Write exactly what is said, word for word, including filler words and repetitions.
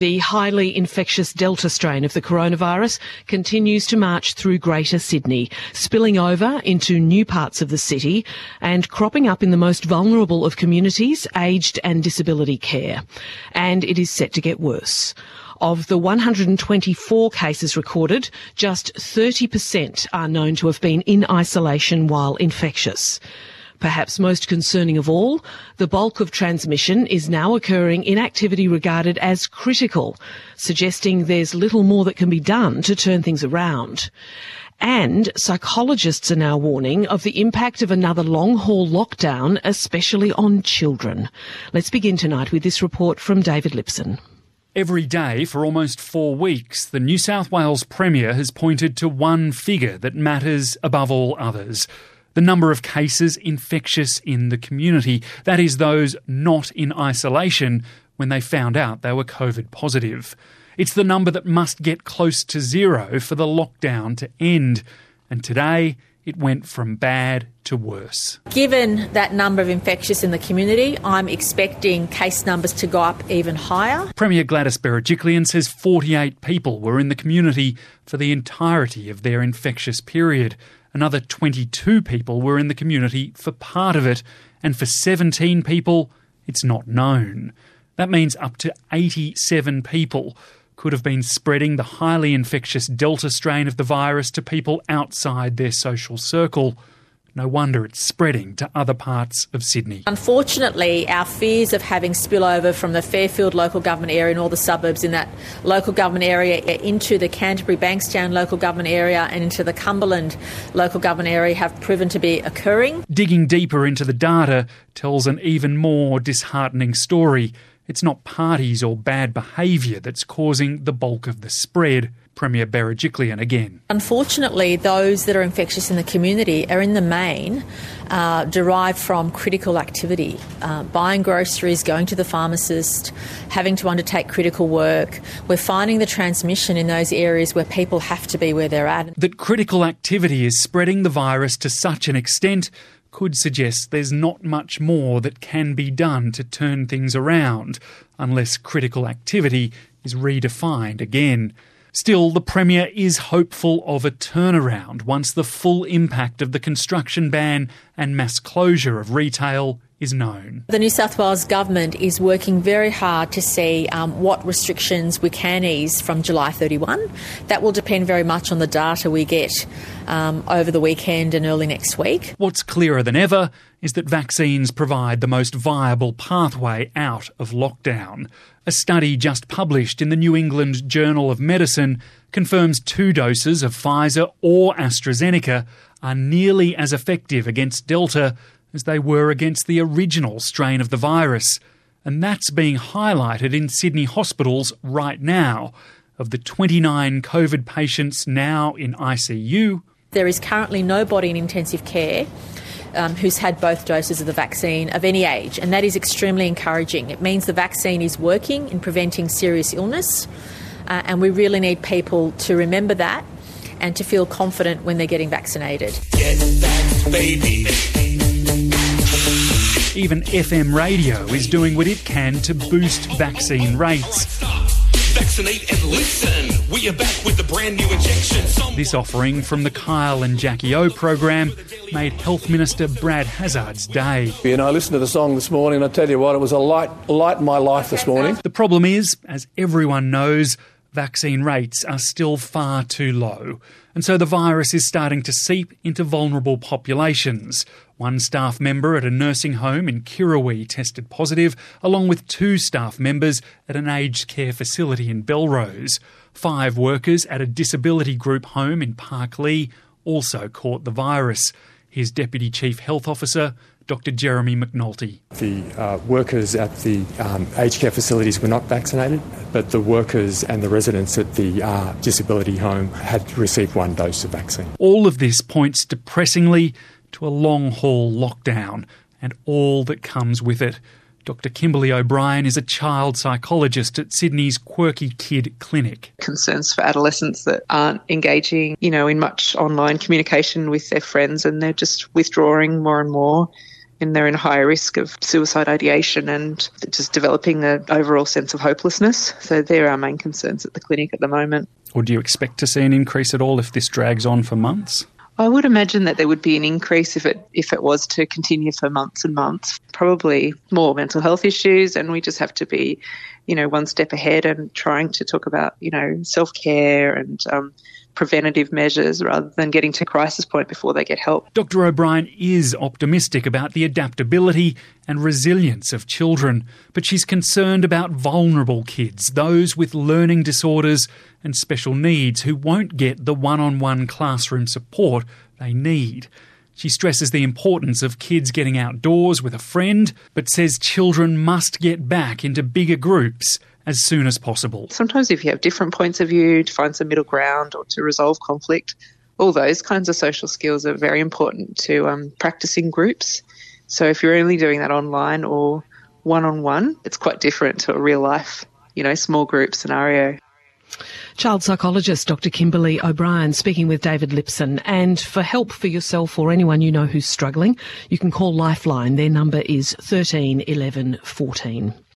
The highly infectious Delta strain of the coronavirus continues to march through Greater Sydney, spilling over into new parts of the city and cropping up in the most vulnerable of communities, aged and disability care. And it is set to get worse. Of the one hundred twenty-four cases recorded, just thirty percent are known to have been in isolation while infectious. Perhaps most concerning of all, the bulk of transmission is now occurring in activity regarded as critical, suggesting there's little more that can be done to turn things around. And psychologists are now warning of the impact of another long-haul lockdown, especially on children. Let's begin tonight with this report from David Lipson. Every day for almost four weeks, the New South Wales Premier has pointed to one figure that matters above all others: the number of cases infectious in the community, that is, those not in isolation when they found out they were COVID positive. It's the number that must get close to zero for the lockdown to end. And today, it went from bad to worse. Given that number of infectious in the community, I'm expecting case numbers to go up even higher. Premier Gladys Berejiklian says forty-eight people were in the community for the entirety of their infectious period. Another twenty-two people were in the community for part of it, and for seventeen people, it's not known. That means up to eighty-seven people could have been spreading the highly infectious Delta strain of the virus to people outside their social circle. No wonder it's spreading to other parts of Sydney. Unfortunately, our fears of having spillover from the Fairfield local government area and all the suburbs in that local government area into the Canterbury Bankstown local government area and into the Cumberland local government area have proven to be occurring. Digging deeper into the data tells an even more disheartening story. It's not parties or bad behaviour that's causing the bulk of the spread. Premier Berejiklian again. Unfortunately, those that are infectious in the community are in the main uh, derived from critical activity. Uh, buying groceries, going to the pharmacist, having to undertake critical work. We're finding the transmission in those areas where people have to be where they're at. That critical activity is spreading the virus to such an extent could suggest there's not much more that can be done to turn things around, unless critical activity is redefined again. Still, the Premier is hopeful of a turnaround once the full impact of the construction ban and mass closure of retail is known. The New South Wales Government is working very hard to see um, what restrictions we can ease from July thirty-first. That will depend very much on the data we get um, over the weekend and early next week. What's clearer than ever is that vaccines provide the most viable pathway out of lockdown. A study just published in the New England Journal of Medicine confirms two doses of Pfizer or AstraZeneca are nearly as effective against Delta as they were against the original strain of the virus. And that's being highlighted in Sydney hospitals right now. Of the twenty-nine COVID patients now in I C U, there is currently nobody in intensive care Um, who's had both doses of the vaccine of any age, and that is extremely encouraging. It means the vaccine is working in preventing serious illness, uh, and we really need people to remember that and to feel confident when they're getting vaccinated. Get vaxxed, baby. Even F M radio is doing what it can to boost vaccine rates. Vaccinate and listen. We are back with a brand new injection. Someone... This offering from the Kyle and Jackie O program made Health Minister Brad Hazzard's day. You know, I listened to the song this morning, and I tell you what, it was a light, light in my life this morning. The problem is, as everyone knows, vaccine rates are still far too low. And so the virus is starting to seep into vulnerable populations. One staff member at a nursing home in Kirrawee tested positive, along with two staff members at an aged care facility in Belrose. Five workers at a disability group home in Parklea also caught the virus. Here's Deputy Chief Health Officer Doctor Jeremy McNulty. The uh, workers at the um, aged care facilities were not vaccinated, but the workers and the residents at the uh, disability home had received one dose of vaccine. All of this points depressingly to a long-haul lockdown and all that comes with it. Doctor Kimberly O'Brien is a child psychologist at Sydney's Quirky Kid Clinic. Concerns for adolescents that aren't engaging, you know, in much online communication with their friends, and they're just withdrawing more and more. and they're in higher risk of suicide ideation and just developing an overall sense of hopelessness. So they're our main concerns at the clinic at the moment. Or do you expect to see an increase at all if this drags on for months? I would imagine that there would be an increase if it if it was to continue for months and months. Probably more mental health issues, and we just have to be, you know, one step ahead and trying to talk about, you know, self-care and um, preventative measures rather than getting to crisis point before they get help. Doctor O'Brien is optimistic about the adaptability and resilience of children, but she's concerned about vulnerable kids, those with learning disorders and special needs who won't get the one-on-one classroom support they need. She stresses the importance of kids getting outdoors with a friend, but says children must get back into bigger groups as soon as possible. Sometimes if you have different points of view, to find some middle ground or to resolve conflict, all those kinds of social skills are very important to um, practice in groups. So if you're only doing that online or one-on-one, it's quite different to a real life, you know, small group scenario. Child psychologist Doctor Kimberly O'Brien speaking with David Lipson. And for help for yourself or anyone you know who's struggling, you can call Lifeline. Their number is thirteen eleven fourteen.